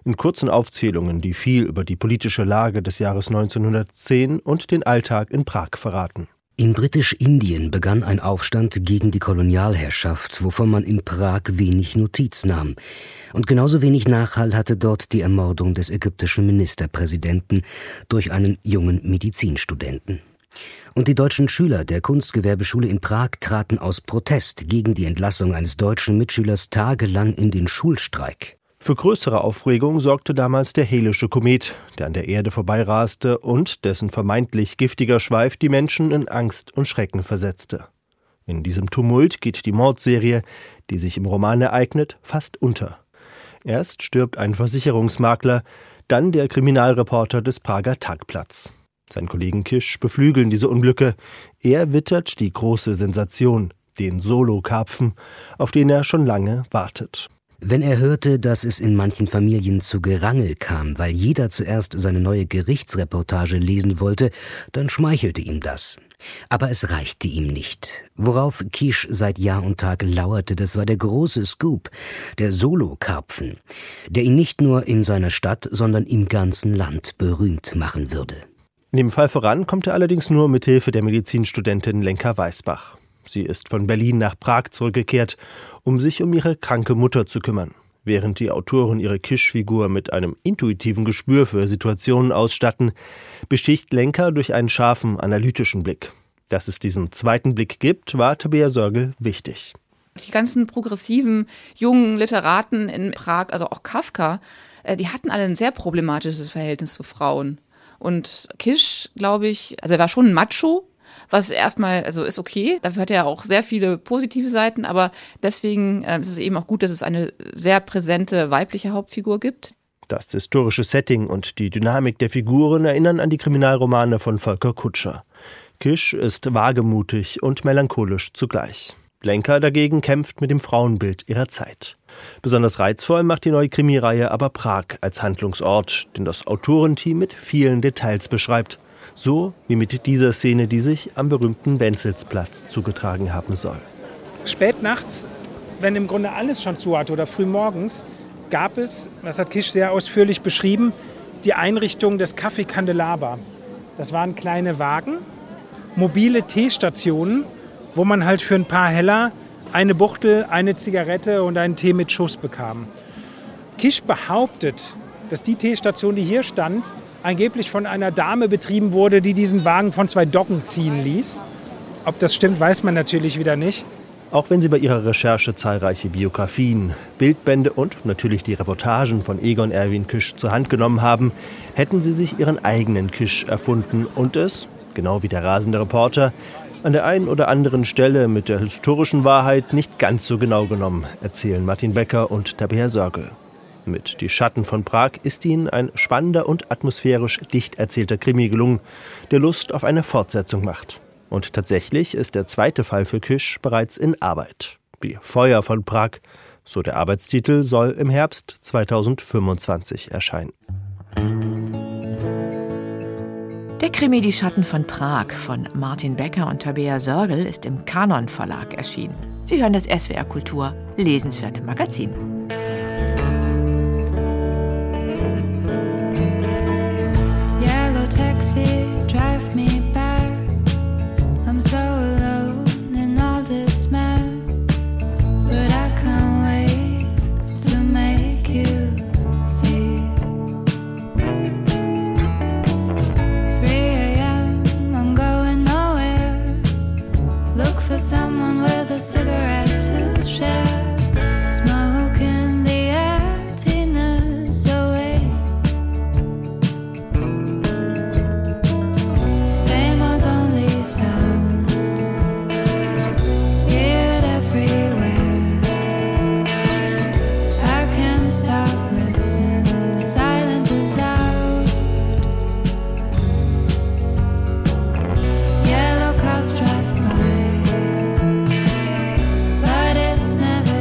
In kurzen Aufzählungen, die viel über die politische Lage des Jahres 1910 und den Alltag in Prag verraten. In Britisch-Indien begann ein Aufstand gegen die Kolonialherrschaft, wovon man in Prag wenig Notiz nahm. Und genauso wenig Nachhall hatte dort die Ermordung des ägyptischen Ministerpräsidenten durch einen jungen Medizinstudenten. Und die deutschen Schüler der Kunstgewerbeschule in Prag traten aus Protest gegen die Entlassung eines deutschen Mitschülers tagelang in den Schulstreik. Für größere Aufregung sorgte damals der Hale'sche Komet, der an der Erde vorbeiraste und dessen vermeintlich giftiger Schweif die Menschen in Angst und Schrecken versetzte. In diesem Tumult geht die Mordserie, die sich im Roman ereignet, fast unter. Erst stirbt ein Versicherungsmakler, dann der Kriminalreporter des Prager Tagblatts. Sein Kollegen Kisch beflügeln diese Unglücke. Er wittert die große Sensation, den Solo-Karpfen, auf den er schon lange wartet. Wenn er hörte, dass es in manchen Familien zu Gerangel kam, weil jeder zuerst seine neue Gerichtsreportage lesen wollte, dann schmeichelte ihm das. Aber es reichte ihm nicht. Worauf Kisch seit Jahr und Tag lauerte, das war der große Scoop, der Solo-Karpfen, der ihn nicht nur in seiner Stadt, sondern im ganzen Land berühmt machen würde. In dem Fall voran kommt er allerdings nur mit Hilfe der Medizinstudentin Lenka Weisbach. Sie ist von Berlin nach Prag zurückgekehrt, um sich um ihre kranke Mutter zu kümmern. Während die Autoren ihre Kisch-Figur mit einem intuitiven Gespür für Situationen ausstatten, besticht Lenka durch einen scharfen, analytischen Blick. Dass es diesen zweiten Blick gibt, war Tabea Sörgel wichtig. Die ganzen progressiven, jungen Literaten in Prag, also auch Kafka, die hatten alle ein sehr problematisches Verhältnis zu Frauen. Und Kisch, glaube ich, also er war schon ein Macho, was erstmal, also ist okay, dafür hat er auch sehr viele positive Seiten, aber deswegen ist es eben auch gut, dass es eine sehr präsente weibliche Hauptfigur gibt. Das historische Setting und die Dynamik der Figuren erinnern an die Kriminalromane von Volker Kutscher. Kisch ist wagemutig und melancholisch zugleich. Lenka dagegen kämpft mit dem Frauenbild ihrer Zeit. Besonders reizvoll macht die neue Krimireihe aber Prag als Handlungsort, den das Autorenteam mit vielen Details beschreibt. So wie mit dieser Szene, die sich am berühmten Wenzelsplatz zugetragen haben soll. Spät nachts, wenn im Grunde alles schon zu hatte oder früh morgens, gab es, das hat Kisch sehr ausführlich beschrieben, die Einrichtung des Café Candelabra. Das waren kleine Wagen, mobile Teestationen, wo man halt für ein paar Heller eine Buchtel, eine Zigarette und einen Tee mit Schuss bekam. Kisch behauptet, dass die Teestation, die hier stand, angeblich von einer Dame betrieben wurde, die diesen Wagen von 2 Docken ziehen ließ. Ob das stimmt, weiß man natürlich wieder nicht. Auch wenn sie bei ihrer Recherche zahlreiche Biografien, Bildbände und natürlich die Reportagen von Egon Erwin Kisch zur Hand genommen haben, hätten sie sich ihren eigenen Kisch erfunden und es, genau wie der rasende Reporter, an der einen oder anderen Stelle mit der historischen Wahrheit nicht ganz so genau genommen, erzählen Martin Becker und Tabea Sörgel. Mit Die Schatten von Prag ist ihnen ein spannender und atmosphärisch dicht erzählter Krimi gelungen, der Lust auf eine Fortsetzung macht. Und tatsächlich ist der zweite Fall für Kisch bereits in Arbeit. Wie Feuer von Prag, so der Arbeitstitel, soll im Herbst 2025 erscheinen. Der Krimi Die Schatten von Prag von Martin Becker und Tabea Sörgel ist im Kanon Verlag erschienen. Sie hören das SWR Kultur lesenswerte Magazin. Yellow taxi, drive me back. I'm so alone in all this mess, but I can't wait to make you see. 3 a.m., I'm going nowhere. Look for someone with a cigarette to share. Smoking the emptiness away. Same old lonely sounds, hear it everywhere. I can't stop listening, the silence is loud. Yellow cars drive by, but it's never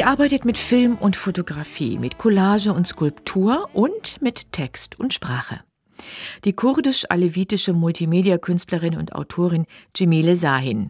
arbeitet mit Film und Fotografie, mit Collage und Skulptur und mit Text und Sprache. Die kurdisch-alevitische Multimedia-Künstlerin und Autorin Cemile Şahin,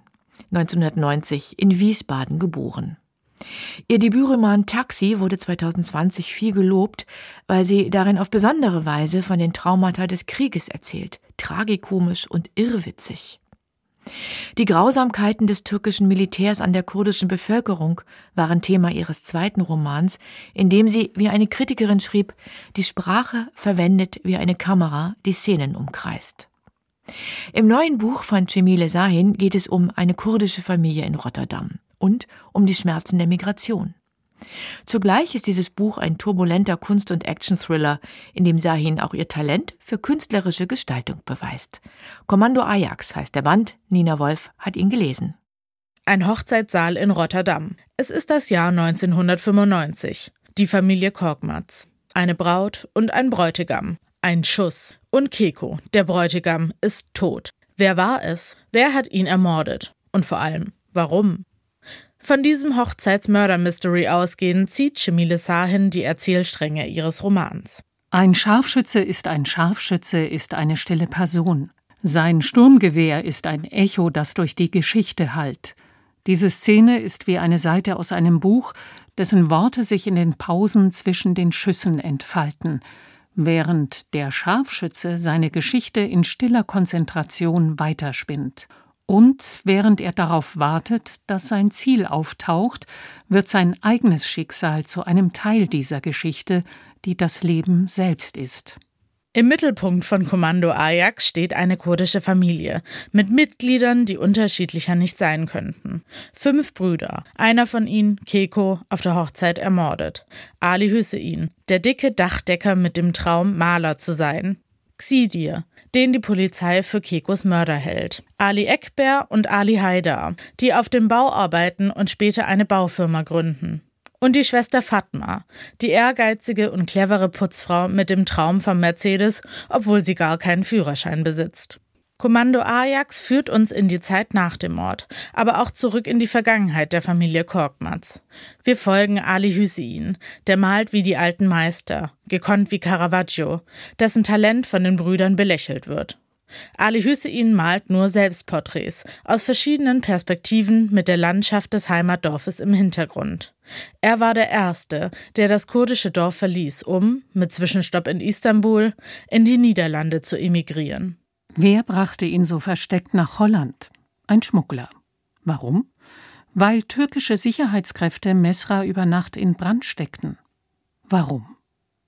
1990 in Wiesbaden geboren. Ihr Debütroman Taxi wurde 2020 viel gelobt, weil sie darin auf besondere Weise von den Traumata des Krieges erzählt, tragikomisch und irrwitzig. Die Grausamkeiten des türkischen Militärs an der kurdischen Bevölkerung waren Thema ihres zweiten Romans, in dem sie, wie eine Kritikerin schrieb, die Sprache verwendet wie eine Kamera, die Szenen umkreist. Im neuen Buch von Cemile Şahin geht es um eine kurdische Familie in Rotterdam und um die Schmerzen der Migration. Zugleich ist dieses Buch ein turbulenter Kunst- und Action-Thriller, in dem Şahin auch ihr Talent für künstlerische Gestaltung beweist. Kommando Ajax heißt der Band, Nina Wolf hat ihn gelesen. Ein Hochzeitssaal in Rotterdam. Es ist das Jahr 1995. Die Familie Korkmaz. Eine Braut und ein Bräutigam. Ein Schuss. Und Keko, der Bräutigam, ist tot. Wer war es? Wer hat ihn ermordet? Und vor allem, warum? Von diesem Hochzeitsmörder-Mystery ausgehend zieht Cemile Şahin die Erzählstränge ihres Romans. Ein Scharfschütze ist eine stille Person. Sein Sturmgewehr ist ein Echo, das durch die Geschichte hallt. Diese Szene ist wie eine Seite aus einem Buch, dessen Worte sich in den Pausen zwischen den Schüssen entfalten, während der Scharfschütze seine Geschichte in stiller Konzentration weiterspinnt. Und während er darauf wartet, dass sein Ziel auftaucht, wird sein eigenes Schicksal zu einem Teil dieser Geschichte, die das Leben selbst ist. Im Mittelpunkt von Kommando Ajax steht eine kurdische Familie mit Mitgliedern, die unterschiedlicher nicht sein könnten. 5 Brüder, einer von ihnen, Keko, auf der Hochzeit ermordet. Ali Hüseyin, der dicke Dachdecker mit dem Traum, Maler zu sein. Xidir, den die Polizei für Kekos Mörder hält. Ali Ekber und Ali Haidar, die auf dem Bau arbeiten und später eine Baufirma gründen. Und die Schwester Fatma, die ehrgeizige und clevere Putzfrau mit dem Traum vom Mercedes, obwohl sie gar keinen Führerschein besitzt. Kommando Ajax führt uns in die Zeit nach dem Mord, aber auch zurück in die Vergangenheit der Familie Korkmaz. Wir folgen Ali Hüseyin, der malt wie die alten Meister, gekonnt wie Caravaggio, dessen Talent von den Brüdern belächelt wird. Ali Hüseyin malt nur Selbstporträts aus verschiedenen Perspektiven mit der Landschaft des Heimatdorfes im Hintergrund. Er war der Erste, der das kurdische Dorf verließ, um, mit Zwischenstopp in Istanbul, in die Niederlande zu emigrieren. Wer brachte ihn so versteckt nach Holland? Ein Schmuggler. Warum? Weil türkische Sicherheitskräfte Mesra über Nacht in Brand steckten. Warum?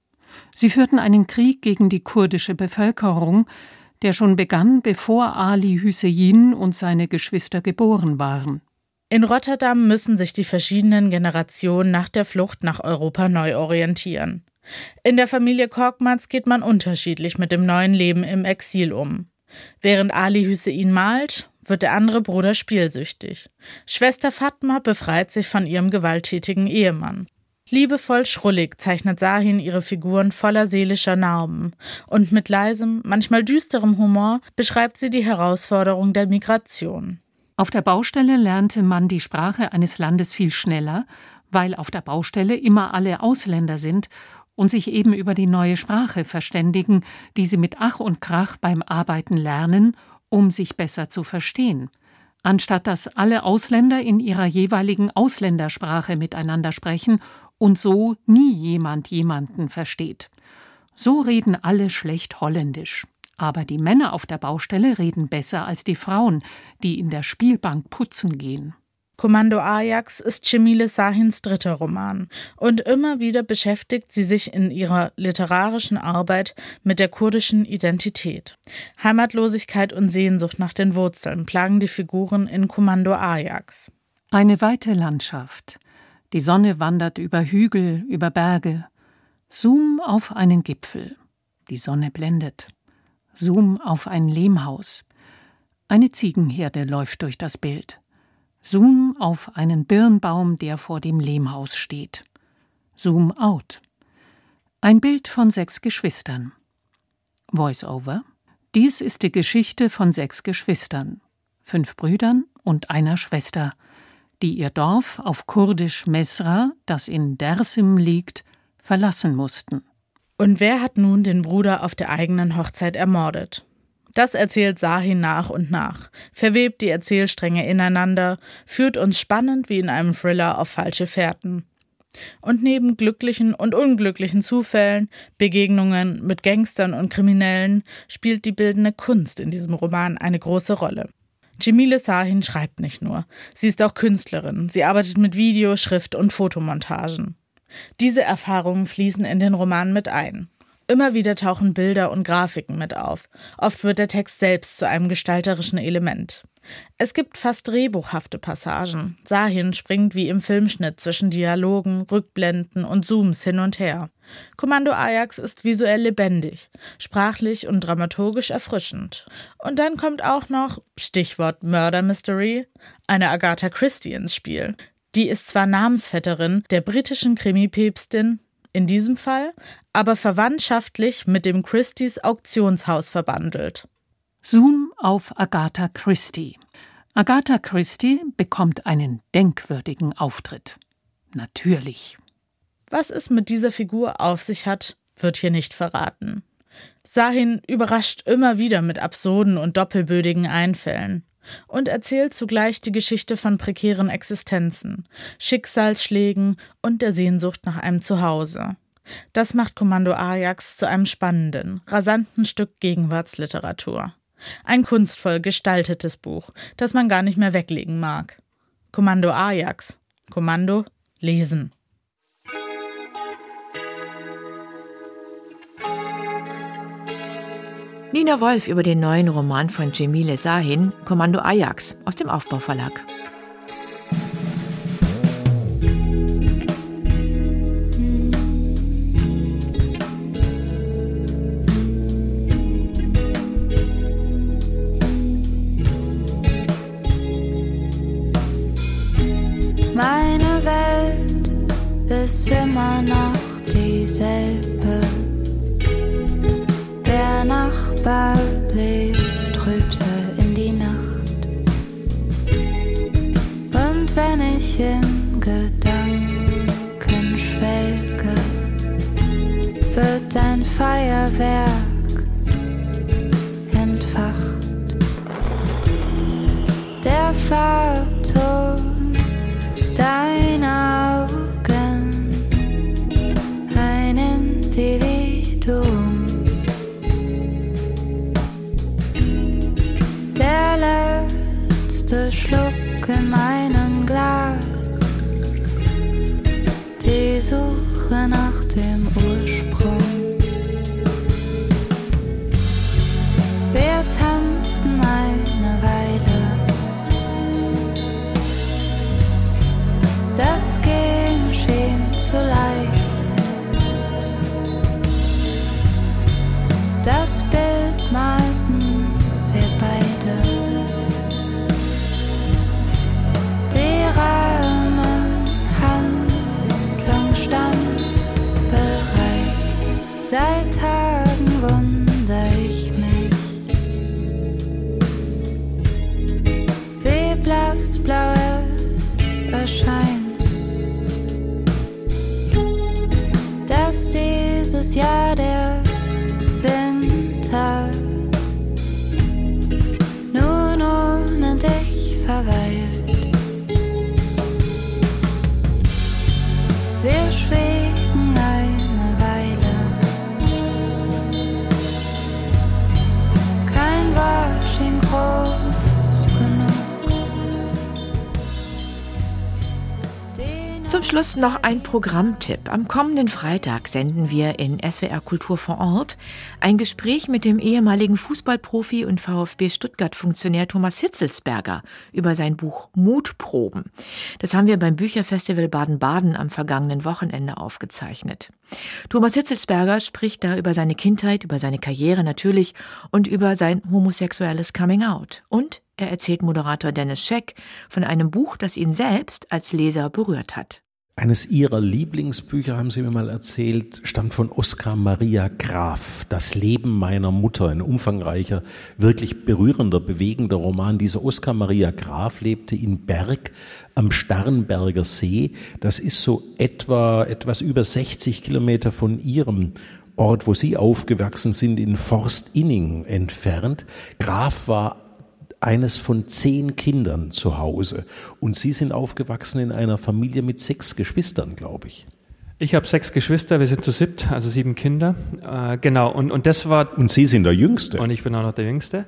Sie führten einen Krieg gegen die kurdische Bevölkerung, der schon begann, bevor Ali Hüseyin und seine Geschwister geboren waren. In Rotterdam müssen sich die verschiedenen Generationen nach der Flucht nach Europa neu orientieren. In der Familie Korkmaz geht man unterschiedlich mit dem neuen Leben im Exil um. Während Ali Hüseyin malt, wird der andere Bruder spielsüchtig. Schwester Fatma befreit sich von ihrem gewalttätigen Ehemann. Liebevoll schrullig zeichnet Şahin ihre Figuren voller seelischer Narben und mit leisem, manchmal düsterem Humor beschreibt sie die Herausforderung der Migration. Auf der Baustelle lernte man die Sprache eines Landes viel schneller, weil auf der Baustelle immer alle Ausländer sind und sich eben über die neue Sprache verständigen, die sie mit Ach und Krach beim Arbeiten lernen, um sich besser zu verstehen. Anstatt dass alle Ausländer in ihrer jeweiligen Ausländersprache miteinander sprechen und so nie jemand jemanden versteht. So reden alle schlecht Holländisch. Aber die Männer auf der Baustelle reden besser als die Frauen, die in der Spielbank putzen gehen. Kommando Ajax ist Cemile Şahin's 3. Roman und immer wieder beschäftigt sie sich in ihrer literarischen Arbeit mit der kurdischen Identität. Heimatlosigkeit und Sehnsucht nach den Wurzeln plagen die Figuren in Kommando Ajax. Eine weite Landschaft. Die Sonne wandert über Hügel, über Berge. Zoom auf einen Gipfel. Die Sonne blendet. Zoom auf ein Lehmhaus. Eine Ziegenherde läuft durch das Bild. Zoom auf einen Birnbaum, der vor dem Lehmhaus steht. Zoom out. Ein Bild von 6 Geschwistern. Voice-over. Dies ist die Geschichte von 6 Geschwistern, 5 Brüdern und einer Schwester, die ihr Dorf auf Kurdisch Mesra, das in Dersim liegt, verlassen mussten. Und wer hat nun den Bruder auf der eigenen Hochzeit ermordet? Das erzählt Sahin nach und nach, verwebt die Erzählstränge ineinander, führt uns spannend wie in einem Thriller auf falsche Fährten. Und neben glücklichen und unglücklichen Zufällen, Begegnungen mit Gangstern und Kriminellen, spielt die bildende Kunst in diesem Roman eine große Rolle. Cemile Sahin schreibt nicht nur, sie ist auch Künstlerin, sie arbeitet mit Video-, Schrift- und Fotomontagen. Diese Erfahrungen fließen in den Roman mit ein. Immer wieder tauchen Bilder und Grafiken mit auf. Oft wird der Text selbst zu einem gestalterischen Element. Es gibt fast drehbuchhafte Passagen. Sahin springt wie im Filmschnitt zwischen Dialogen, Rückblenden und Zooms hin und her. Kommando Ajax ist visuell lebendig, sprachlich und dramaturgisch erfrischend. Und dann kommt auch noch, Stichwort Murder Mystery, eine Agatha Christie ins Spiel. Die ist zwar Namensvetterin der britischen Krimi-Päpstin, in diesem Fall, aber verwandtschaftlich mit dem Christies Auktionshaus verbandelt. Zoom auf Agatha Christie. Agatha Christie bekommt einen denkwürdigen Auftritt. Natürlich. Was es mit dieser Figur auf sich hat, wird hier nicht verraten. Sahin überrascht immer wieder mit absurden und doppelbödigen Einfällen und erzählt zugleich die Geschichte von prekären Existenzen, Schicksalsschlägen und der Sehnsucht nach einem Zuhause. Das macht Kommando Ajax zu einem spannenden, rasanten Stück Gegenwartsliteratur. Ein kunstvoll gestaltetes Buch, das man gar nicht mehr weglegen mag. Kommando Ajax. Kommando lesen. Nina Wolf über den neuen Roman von Cemile Sahin, Kommando Ajax, aus dem Aufbau-Verlag. Meine Welt ist immer noch dieselbe. Der Nachbar bläst Trübsal in die Nacht. Und wenn ich in Gedanken schwelge, wird ein Feuerwerk entfacht. Der Farbton deiner Augen, ein Individuum. Der letzte Schluck in meinem Glas, die Suche nach dem Ursprung. Wir tanzten eine Weile, das Gehen schien so leicht. Das Bild malten wir beide. Die Rahmenhandlung stand bereit. Seit Tagen wundere ich mich, wie blassblau es erscheint, dass dieses Jahr der Winter nun ohne dich verweilt. Wir schwiegen eine Weile, kein Wort schien groß genug. Zum Schluss noch ein Programmtipp. Am kommenden Freitag senden wir in SWR Kultur vor Ort ein Gespräch mit dem ehemaligen Fußballprofi und VfB Stuttgart-Funktionär Thomas Hitzelsberger über sein Buch Mutproben. Das haben wir beim Bücherfestival Baden-Baden am vergangenen Wochenende aufgezeichnet. Thomas Hitzelsberger spricht da über seine Kindheit, über seine Karriere natürlich und über sein homosexuelles Coming-out. Und er erzählt Moderator Dennis Scheck von einem Buch, das ihn selbst als Leser berührt hat. Eines ihrer Lieblingsbücher, haben Sie mir mal erzählt, stammt von Oskar Maria Graf, Das Leben meiner Mutter, ein umfangreicher, wirklich berührender, bewegender Roman. Dieser Oskar Maria Graf lebte in Berg am Starnberger See. Das ist so etwas über 60 Kilometer von Ihrem Ort, wo Sie aufgewachsen sind, in Forstinning entfernt. Graf war eines von 10 Kindern zu Hause. Und Sie sind aufgewachsen in einer Familie mit 6 Geschwistern, glaube ich. Ich habe 6 Geschwister, wir sind zu 7, also 7 Kinder. Genau, und das war... Und Sie sind der Jüngste. Und ich bin auch noch der Jüngste.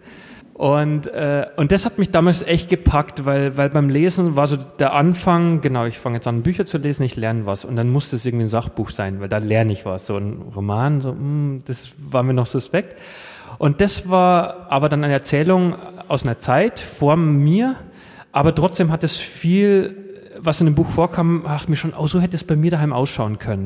Und das hat mich damals echt gepackt, weil beim Lesen war so der Anfang, genau, ich fange jetzt an, Bücher zu lesen, ich lerne was. Und dann musste es irgendwie ein Sachbuch sein, weil da lerne ich was. So ein Roman, so, das war mir noch suspekt. Und das war aber dann eine Erzählung aus einer Zeit vor mir, aber trotzdem hat es viel, was in dem Buch vorkam, dachte mir schon, so hätte es bei mir daheim ausschauen können.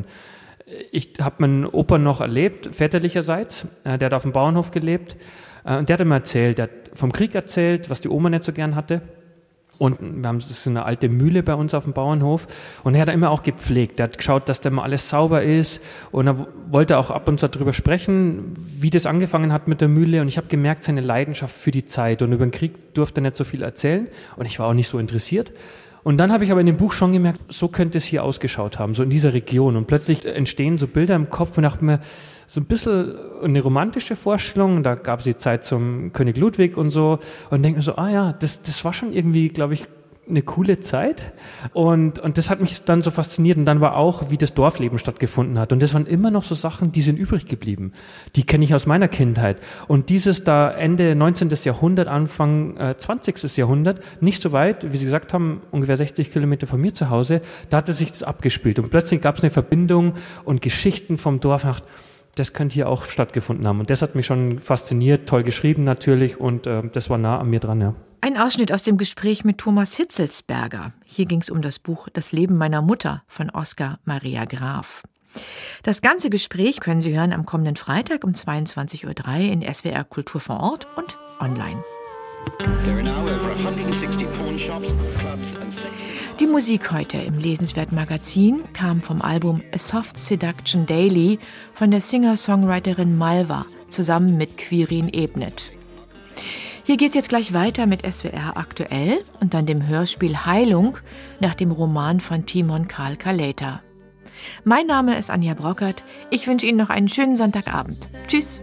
Ich habe meinen Opa noch erlebt, väterlicherseits, der hat auf dem Bauernhof gelebt und der hat immer erzählt, der hat vom Krieg erzählt, was die Oma nicht so gern hatte. Und das ist eine alte Mühle bei uns auf dem Bauernhof. Und er hat immer auch gepflegt. Er hat geschaut, dass da immer alles sauber ist. Und er wollte auch ab und zu darüber sprechen, wie das angefangen hat mit der Mühle. Und ich habe gemerkt, seine Leidenschaft für die Zeit. Und über den Krieg durfte er nicht so viel erzählen. Und ich war auch nicht so interessiert. Und dann habe ich aber in dem Buch schon gemerkt, so könnte es hier ausgeschaut haben, so in dieser Region. Und plötzlich entstehen so Bilder im Kopf und dachte mir, so ein bisschen eine romantische Vorstellung. Da gab es die Zeit zum König Ludwig und so. Und denke mir so, das war schon irgendwie, glaube ich, eine coole Zeit. Und das hat mich dann so fasziniert. Und dann war auch, wie das Dorfleben stattgefunden hat. Und das waren immer noch so Sachen, die sind übrig geblieben. Die kenne ich aus meiner Kindheit. Und dieses da Ende 19. Jahrhundert, Anfang 20. Jahrhundert, nicht so weit, wie Sie gesagt haben, ungefähr 60 Kilometer von mir zu Hause, da hatte sich das abgespielt. Und plötzlich gab es eine Verbindung und Geschichten vom Dorf. Das könnte hier auch stattgefunden haben. Und das hat mich schon fasziniert, toll geschrieben natürlich. Und das war nah an mir dran, ja. Ein Ausschnitt aus dem Gespräch mit Thomas Hitzelsberger. Hier ging es um das Buch Das Leben meiner Mutter von Oskar Maria Graf. Das ganze Gespräch können Sie hören am kommenden Freitag um 22:03 Uhr in SWR Kultur vor Ort und online. Die Musik heute im Lesenswerten Magazin kam vom Album A Soft Seduction Daily von der Singer-Songwriterin Malva zusammen mit Quirin Ebnet. Hier geht's jetzt gleich weiter mit SWR Aktuell und dann dem Hörspiel Heilung nach dem Roman von Timon Karl Kaleta. Mein Name ist Anja Brockert. Ich wünsche Ihnen noch einen schönen Sonntagabend. Tschüss.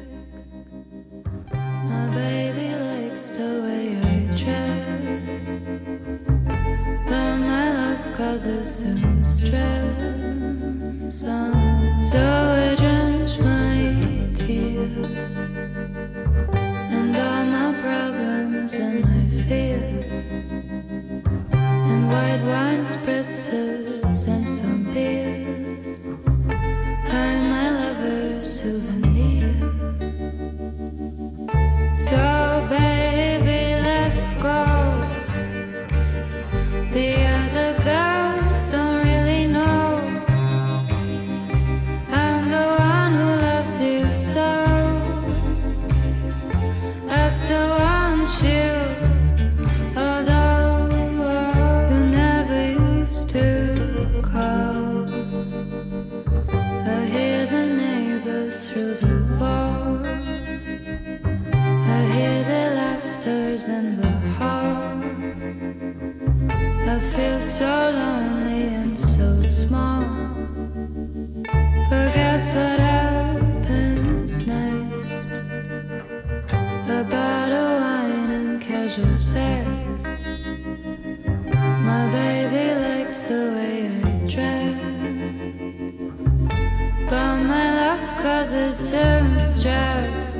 My baby likes the way I dress, but my love causes some stress. So I drench my tears and all my problems and my fears, and white wine spritzes and some beers. I'm my lover's souvenir. So baby, let's go. The other girls don't really know I'm the one who loves you so. I still want you, although you never used to call. I hear the neighbors through the wall. I hear their laughters in the hall. I feel so lonely and so small. But guess what happens next? A bottle of wine and casual sex. My baby likes the way I dress, but my love causes him stress.